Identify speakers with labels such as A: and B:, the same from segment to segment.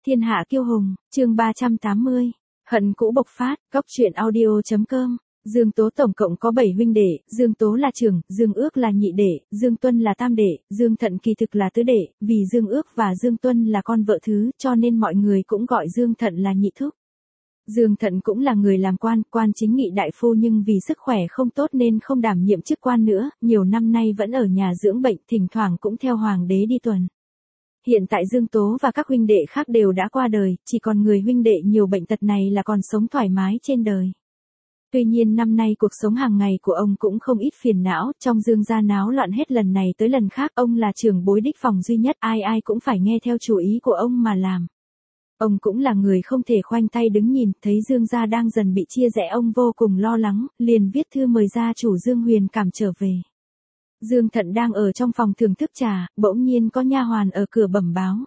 A: Thiên hạ kiêu hùng, chương 380. Hận cũ bộc phát, góc truyện audio.com. Dương Tố tổng cộng có 7 huynh đệ, Dương Tố là trưởng, Dương Ước là nhị đệ, Dương Tuân là tam đệ, Dương Thận kỳ thực là tứ đệ, vì Dương Ước và Dương Tuân là con vợ thứ, cho nên mọi người cũng gọi Dương Thận là nhị thúc. Dương Thận cũng là người làm quan chính nghị đại phu, nhưng vì sức khỏe không tốt nên không đảm nhiệm chức quan nữa, nhiều năm nay vẫn ở nhà dưỡng bệnh, thỉnh thoảng cũng theo hoàng đế đi tuần. Hiện tại Dương Tố và các huynh đệ khác đều đã qua đời, chỉ còn người huynh đệ nhiều bệnh tật này là còn sống thoải mái trên đời. Tuy nhiên năm nay cuộc sống hàng ngày của ông cũng không ít phiền não, trong Dương gia náo loạn hết lần này tới lần khác, ông là trưởng bối đích phòng duy nhất, ai ai cũng phải nghe theo chủ ý của ông mà làm. Ông cũng là người không thể khoanh tay đứng nhìn, thấy Dương gia đang dần bị chia rẽ ông vô cùng lo lắng, liền viết thư mời gia chủ Dương Huyền Cảm trở về. Dương Thận đang ở trong phòng thưởng thức trà, bỗng nhiên có nha hoàn ở cửa bẩm báo.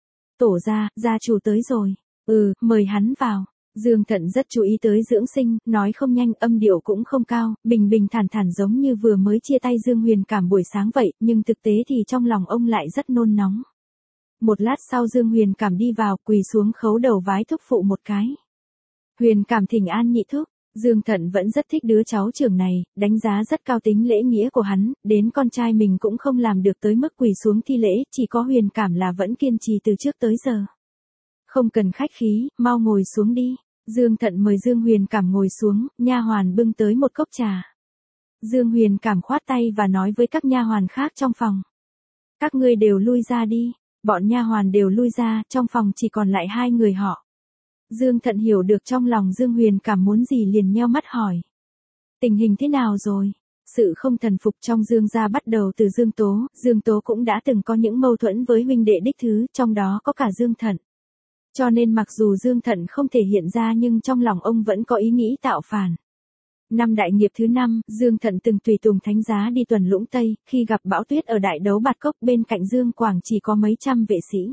A: Tổ gia chủ tới rồi. Mời hắn vào. Dương Thận rất chú ý tới dưỡng sinh, nói không nhanh, âm điệu cũng không cao, bình bình thản thản giống như vừa mới chia tay Dương Huyền Cảm buổi sáng vậy, nhưng thực tế thì trong lòng ông lại rất nôn nóng. Một lát sau Dương Huyền Cảm đi vào, quỳ xuống khấu đầu vái thúc phụ một cái. Huyền Cảm thỉnh an nhị thúc. Dương Thận vẫn rất thích đứa cháu trưởng này, đánh giá rất cao tính lễ nghĩa của hắn, đến con trai mình cũng không làm được tới mức quỳ xuống thi lễ, chỉ có Huyền Cảm là vẫn kiên trì từ trước tới giờ. Không cần khách khí, mau ngồi xuống đi. Dương Thận mời Dương Huyền Cảm ngồi xuống, nha hoàn bưng tới một cốc trà. Dương Huyền Cảm khoát tay và nói với các nha hoàn khác trong phòng. Các ngươi đều lui ra đi. Bọn nha hoàn đều lui ra, trong phòng chỉ còn lại hai người họ. Dương Thận hiểu được trong lòng Dương Huyền Cảm muốn gì liền nheo mắt hỏi. Tình hình thế nào rồi? Sự không thần phục trong Dương gia bắt đầu từ Dương Tố cũng đã từng có những mâu thuẫn với huynh đệ đích thứ, trong đó có cả Dương Thận. Cho nên mặc dù Dương Thận không thể hiện ra nhưng trong lòng ông vẫn có ý nghĩ tạo phản. Năm đại nghiệp thứ 5, Dương Thận từng tùy tùng thánh giá đi tuần Lũng Tây, khi gặp bão tuyết ở đại đấu Bạt Cốc bên cạnh Dương Quảng chỉ có mấy trăm vệ sĩ.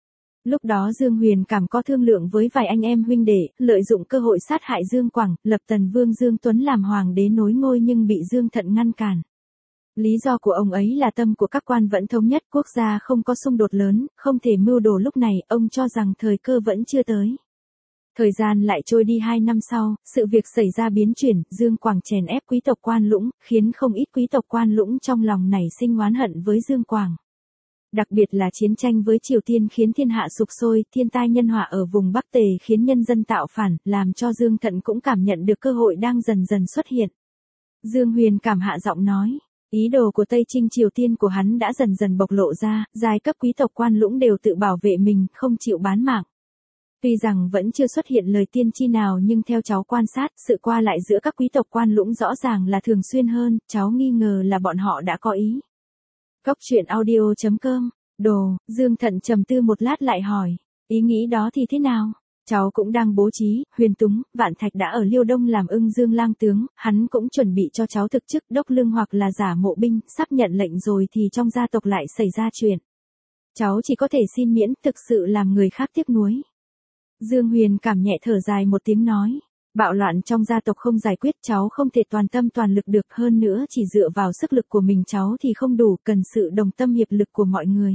A: Lúc đó Dương Huyền Cảm có thương lượng với vài anh em huynh đệ, lợi dụng cơ hội sát hại Dương Quảng, lập Tần Vương Dương Tuấn làm hoàng đế nối ngôi nhưng bị Dương Thận ngăn cản. Lý do của ông ấy là tâm của các quan vẫn thống nhất, quốc gia không có xung đột lớn, không thể mưu đồ lúc này, ông cho rằng thời cơ vẫn chưa tới. Thời gian lại trôi đi 2 năm sau, sự việc xảy ra biến chuyển, Dương Quảng chèn ép quý tộc Quan Lũng, khiến không ít quý tộc Quan Lũng trong lòng nảy sinh oán hận với Dương Quảng. Đặc biệt là chiến tranh với Triều Tiên khiến thiên hạ sục sôi, thiên tai nhân họa ở vùng Bắc Tề khiến nhân dân tạo phản, làm cho Dương Thận cũng cảm nhận được cơ hội đang dần dần xuất hiện. Dương Huyền Cảm hạ giọng nói, ý đồ của Tây Trinh Triều Tiên của hắn đã dần dần bộc lộ ra, giai cấp quý tộc Quan Lũng đều tự bảo vệ mình, không chịu bán mạng. Tuy rằng vẫn chưa xuất hiện lời tiên tri nào nhưng theo cháu quan sát, sự qua lại giữa các quý tộc Quan Lũng rõ ràng là thường xuyên hơn, cháu nghi ngờ là bọn họ đã có ý. Góc truyện audio.com. Dương Thận trầm tư một lát lại hỏi, ý nghĩ đó thì thế nào? Cháu cũng đang bố trí, Huyền Túng, Vạn Thạch đã ở Liêu Đông làm Ưng Dương lang tướng, hắn cũng chuẩn bị cho cháu thực chức đốc lương hoặc là giả mộ binh, sắp nhận lệnh rồi thì trong gia tộc lại xảy ra chuyện. Cháu chỉ có thể xin miễn, thực sự làm người khác tiếc nuối. Dương Huyền Cảm nhẹ thở dài một tiếng nói, bạo loạn trong gia tộc không giải quyết, cháu không thể toàn tâm toàn lực được, hơn nữa chỉ dựa vào sức lực của mình cháu thì không đủ, cần sự đồng tâm hiệp lực của mọi người.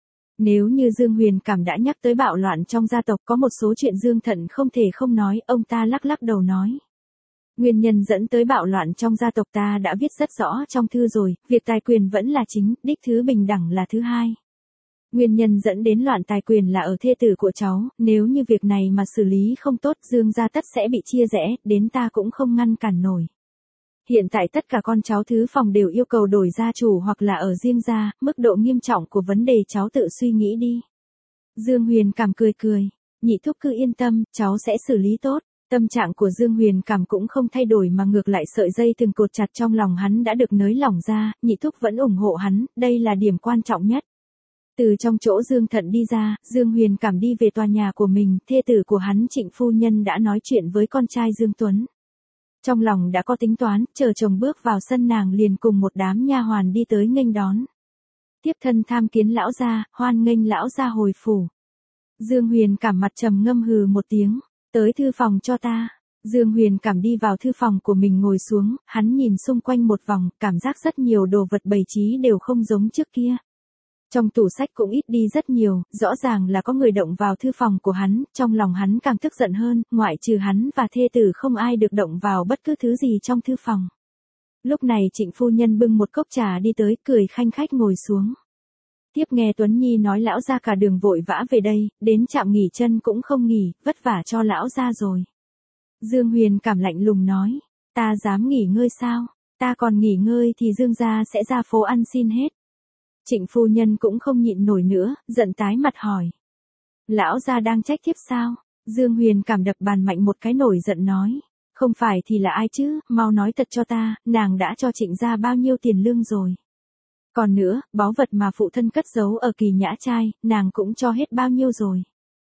A: Nếu như Dương Huyền Cảm đã nhắc tới bạo loạn trong gia tộc, có một số chuyện Dương Thận không thể không nói, ông ta lắc lắc đầu nói. Nguyên nhân dẫn tới bạo loạn trong gia tộc ta đã viết rất rõ trong thư rồi, việc tài quyền vẫn là chính, đích thứ bình đẳng là thứ hai. Nguyên nhân dẫn đến loạn tài quyền là ở thê tử của cháu, nếu như việc này mà xử lý không tốt, Dương gia tất sẽ bị chia rẽ, đến ta cũng không ngăn cản nổi. Hiện tại tất cả con cháu thứ phòng đều yêu cầu đổi gia chủ hoặc là ở riêng gia, mức độ nghiêm trọng của vấn đề cháu tự suy nghĩ đi. Dương Huyền Cảm cười, nhị thúc cứ yên tâm, cháu sẽ xử lý tốt. Tâm trạng của Dương Huyền Cảm cũng không thay đổi mà ngược lại sợi dây từng cột chặt trong lòng hắn đã được nới lỏng ra, nhị thúc vẫn ủng hộ hắn, đây là điểm quan trọng nhất. Từ trong chỗ Dương Thận đi ra, Dương Huyền Cảm đi về tòa nhà của mình, thê tử của hắn Trịnh phu nhân đã nói chuyện với con trai Dương Tuấn. Trong lòng đã có tính toán, chờ chồng bước vào sân nàng liền cùng một đám nha hoàn đi tới nghênh đón. Tiếp thân tham kiến lão gia, hoan nghênh lão gia hồi phủ. Dương Huyền Cảm mặt trầm ngâm hừ một tiếng, tới thư phòng cho ta. Dương Huyền Cảm đi vào thư phòng của mình ngồi xuống, hắn nhìn xung quanh một vòng, cảm giác rất nhiều đồ vật bày trí đều không giống trước kia. Trong tủ sách cũng ít đi rất nhiều, rõ ràng là có người động vào thư phòng của hắn, trong lòng hắn càng tức giận hơn, ngoại trừ hắn và thê tử không ai được động vào bất cứ thứ gì trong thư phòng. Lúc này Trịnh phu nhân bưng một cốc trà đi tới, cười khanh khách ngồi xuống. Tiếp nghe Tuấn Nhi nói lão gia cả đường vội vã về đây, đến trạm nghỉ chân cũng không nghỉ, vất vả cho lão gia rồi. Dương Huyền cảm lạnh lùng nói, ta dám nghỉ ngơi sao, ta còn nghỉ ngơi thì Dương gia sẽ ra phố ăn xin hết. Trịnh phu nhân cũng không nhịn nổi nữa, giận tái mặt hỏi. Lão gia đang trách thiếp sao? Dương Huyền cảm đập bàn mạnh một cái nổi giận nói. Không phải thì là ai chứ, mau nói thật cho ta, nàng đã cho Trịnh gia bao nhiêu tiền lương rồi. Còn nữa, báu vật mà phụ thân cất giấu ở Kỳ Nhã trai, nàng cũng cho hết bao nhiêu rồi.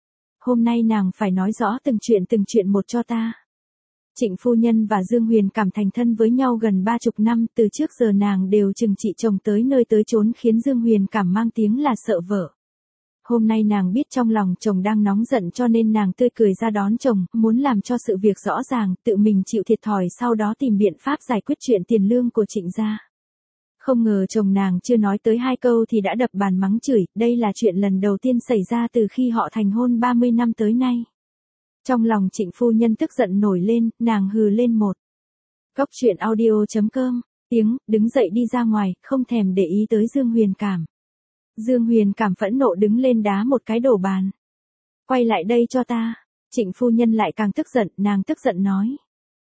A: Hôm nay nàng phải nói rõ từng chuyện một cho ta. Trịnh phu nhân và Dương Huyền cảm thành thân với nhau gần 30 năm, từ trước giờ nàng đều chừng trị chồng tới nơi tới chốn khiến Dương Huyền cảm mang tiếng là sợ vợ. Hôm nay nàng biết trong lòng chồng đang nóng giận cho nên nàng tươi cười ra đón chồng, muốn làm cho sự việc rõ ràng, tự mình chịu thiệt thòi sau đó tìm biện pháp giải quyết chuyện tiền lương của Trịnh gia. Không ngờ chồng nàng chưa nói tới 2 câu thì đã đập bàn mắng chửi, đây là chuyện lần đầu tiên xảy ra từ khi họ thành hôn 30 năm tới nay. Trong lòng Trịnh phu nhân tức giận nổi lên, nàng hừ lên một. Góc truyện audio.com, tiếng, đứng dậy đi ra ngoài, không thèm để ý tới Dương Huyền cảm. Dương Huyền cảm phẫn nộ đứng lên đá một cái đổ bàn. Quay lại đây cho ta. Trịnh phu nhân lại càng tức giận, nàng tức giận nói.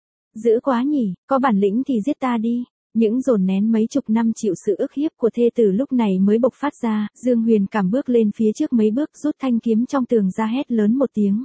A: Dữ quá nhỉ, có bản lĩnh thì giết ta đi. Những dồn nén mấy chục năm chịu sự ức hiếp của thê tử lúc này mới bộc phát ra, Dương Huyền cảm bước lên phía trước mấy bước rút thanh kiếm trong tường ra hét lớn một tiếng.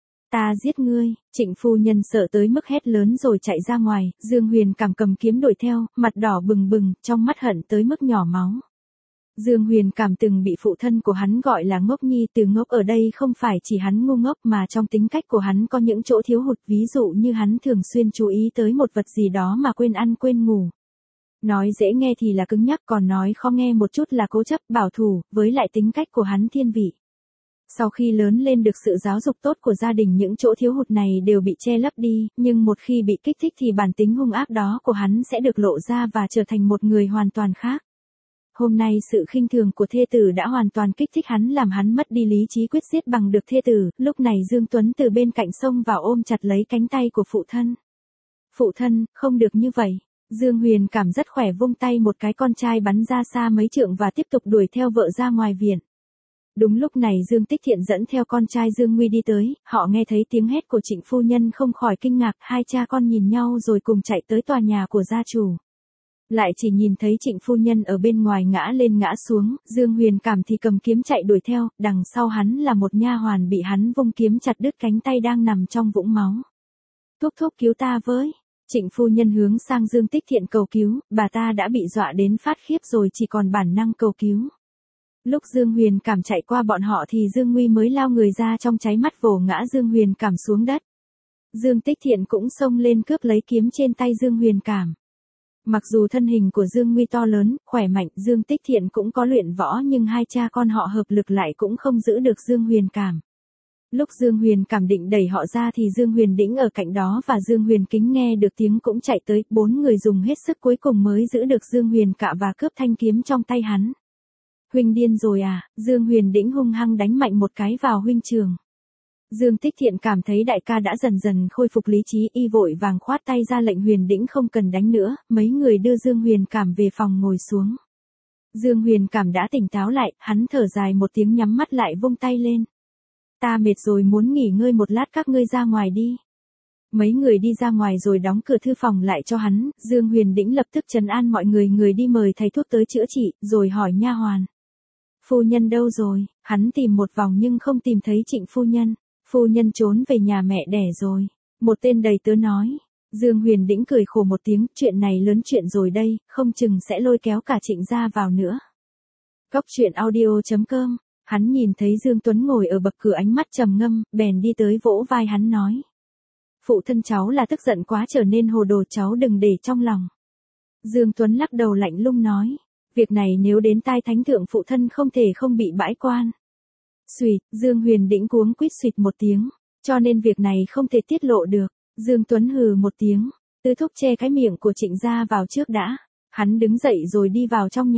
A: Ta giết ngươi, Trịnh phu nhân sợ tới mức hét lớn rồi chạy ra ngoài, Dương Huyền cảm cầm kiếm đuổi theo, mặt đỏ bừng bừng, trong mắt hận tới mức nhỏ máu. Dương Huyền cảm từng bị phụ thân của hắn gọi là ngốc nhi, từ ngốc ở đây không phải chỉ hắn ngu ngốc mà trong tính cách của hắn có những chỗ thiếu hụt, ví dụ như hắn thường xuyên chú ý tới một vật gì đó mà quên ăn quên ngủ. Nói dễ nghe thì là cứng nhắc, còn nói khó nghe một chút là cố chấp, bảo thủ, với lại tính cách của hắn thiên vị. Sau khi lớn lên được sự giáo dục tốt của gia đình, những chỗ thiếu hụt này đều bị che lấp đi, nhưng một khi bị kích thích thì bản tính hung ác đó của hắn sẽ được lộ ra và trở thành một người hoàn toàn khác. Hôm nay sự khinh thường của thê tử đã hoàn toàn kích thích hắn, làm hắn mất đi lý trí quyết giết bằng được thê tử. Lúc này Dương Tuấn từ bên cạnh xông vào ôm chặt lấy cánh tay của phụ thân. Phụ thân, không được như vậy. Dương Huyền cảm rất khỏe, vung tay một cái con trai bắn ra xa mấy trượng và tiếp tục đuổi theo vợ ra ngoài viện. Đúng lúc này Dương Tích Thiện dẫn theo con trai Dương Nguy đi tới, họ nghe thấy tiếng hét của Trịnh phu nhân không khỏi kinh ngạc, hai cha con nhìn nhau rồi cùng chạy tới tòa nhà của gia chủ. Lại chỉ nhìn thấy Trịnh phu nhân ở bên ngoài ngã lên ngã xuống, Dương Huyền cảm thì cầm kiếm chạy đuổi theo, đằng sau hắn là một nha hoàn bị hắn vung kiếm chặt đứt cánh tay đang nằm trong vũng máu. Thúc thúc cứu ta với. Trịnh phu nhân hướng sang Dương Tích Thiện cầu cứu, bà ta đã bị dọa đến phát khiếp rồi chỉ còn bản năng cầu cứu. Lúc Dương Huyền cảm chạy qua bọn họ thì Dương Nguy mới lao người ra, trong cháy mắt vồ ngã Dương Huyền cảm xuống đất. Dương Tích Thiện cũng xông lên cướp lấy kiếm trên tay Dương Huyền cảm. Mặc dù thân hình của Dương Nguy to lớn, khỏe mạnh, Dương Tích Thiện cũng có luyện võ nhưng hai cha con họ hợp lực lại cũng không giữ được Dương Huyền cảm. Lúc Dương Huyền cảm định đẩy họ ra thì Dương Huyền Đĩnh ở cạnh đó và Dương Huyền Kính nghe được tiếng cũng chạy tới, 4 người dùng hết sức cuối cùng mới giữ được Dương Huyền cả và cướp thanh kiếm trong tay hắn. Huynh điên rồi à? Dương Huyền Đĩnh hung hăng đánh mạnh một cái vào huynh trường. Dương Tích Thiện cảm thấy đại ca đã dần dần khôi phục lý trí, y vội vàng khoát tay ra lệnh Huyền Đĩnh không cần đánh nữa, mấy người đưa Dương Huyền cảm về phòng ngồi xuống. Dương Huyền cảm đã tỉnh táo lại, hắn thở dài một tiếng nhắm mắt lại vung tay lên. Ta mệt rồi, muốn nghỉ ngơi một lát, các ngươi ra ngoài đi. Mấy người đi ra ngoài rồi đóng cửa thư phòng lại cho hắn, Dương Huyền Đĩnh lập tức trấn an mọi người, người đi mời thầy thuốc tới chữa trị, rồi hỏi nha hoàn. Phu nhân đâu rồi? Hắn tìm một vòng nhưng không tìm thấy Trịnh phu nhân. Phu nhân trốn về nhà mẹ đẻ rồi. Một tên đầy tớ nói. Dương Huyền Đĩnh cười khổ một tiếng, chuyện này lớn chuyện rồi đây, không chừng sẽ lôi kéo cả Trịnh gia vào nữa. Góc truyện audio.com. Hắn nhìn thấy Dương Tuấn ngồi ở bậc cửa ánh mắt trầm ngâm, bèn đi tới vỗ vai hắn nói. Phụ thân cháu là tức giận quá trở nên hồ đồ, cháu đừng để trong lòng. Dương Tuấn lắc đầu lạnh lùng nói. Việc này nếu đến tai thánh thượng phụ thân không thể không bị bãi quan. Xùyt, Dương Huyền Đĩnh cuống quýt xuyệt một tiếng, cho nên việc này không thể tiết lộ được. Dương Tuấn hừ một tiếng, Tư Thúc che cái miệng của Trịnh gia vào trước đã. Hắn đứng dậy rồi đi vào trong nhà.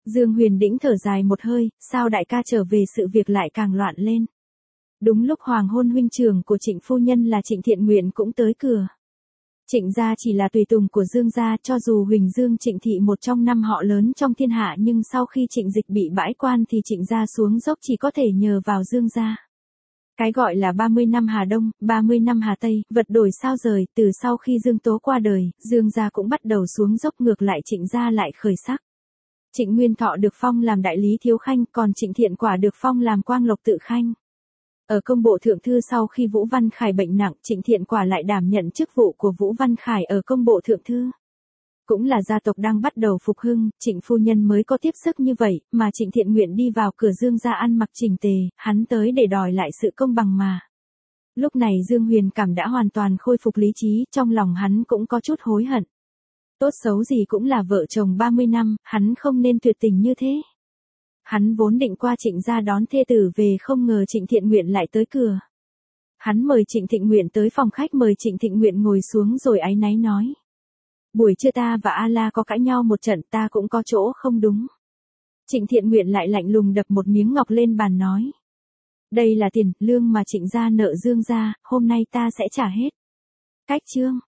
A: Dương Huyền Đĩnh thở dài một hơi, sao đại ca trở về sự việc lại càng loạn lên. Đúng lúc hoàng hôn huynh trưởng của Trịnh phu nhân là Trịnh Thiện Nguyện cũng tới cửa. Trịnh gia chỉ là tùy tùng của Dương gia, cho dù Huỳnh Dương Trịnh thị một trong năm họ lớn trong thiên hạ, nhưng sau khi Trịnh Dịch bị bãi quan thì Trịnh gia xuống dốc chỉ có thể nhờ vào Dương gia. Cái gọi là 30 năm Hà Đông, 30 năm Hà Tây, vật đổi sao rời, từ sau khi Dương Tố qua đời, Dương gia cũng bắt đầu xuống dốc, ngược lại Trịnh gia lại khởi sắc. Trịnh Nguyên Thọ được phong làm đại lý thiếu khanh, còn Trịnh Thiện Quả được phong làm quang lộc tự khanh. Ở công bộ thượng thư sau khi Vũ Văn Khải bệnh nặng, Trịnh Thiện Quả lại đảm nhận chức vụ của Vũ Văn Khải ở công bộ thượng thư. Cũng là gia tộc đang bắt đầu phục hưng, Trịnh phu nhân mới có tiếp sức như vậy, mà Trịnh Thiện Nguyện đi vào cửa Dương gia ăn mặc chỉnh tề, hắn tới để đòi lại sự công bằng mà. Lúc này Dương Huyền Cảm đã hoàn toàn khôi phục lý trí, trong lòng hắn cũng có chút hối hận. Tốt xấu gì cũng là vợ chồng 30 năm, hắn không nên tuyệt tình như thế. Hắn vốn định qua Trịnh gia đón thê tử về, không ngờ Trịnh Thiện Nguyện lại tới cửa. Hắn mời Trịnh Thịnh Nguyện tới phòng khách, mời Trịnh Thịnh Nguyện ngồi xuống rồi áy náy nói. Buổi trưa ta và A-la có cãi nhau một trận, ta cũng có chỗ không đúng. Trịnh Thiện Nguyện lại lạnh lùng đập một miếng ngọc lên bàn nói. Đây là tiền, lương mà Trịnh gia nợ Dương gia, hôm nay ta sẽ trả hết. Cách chương.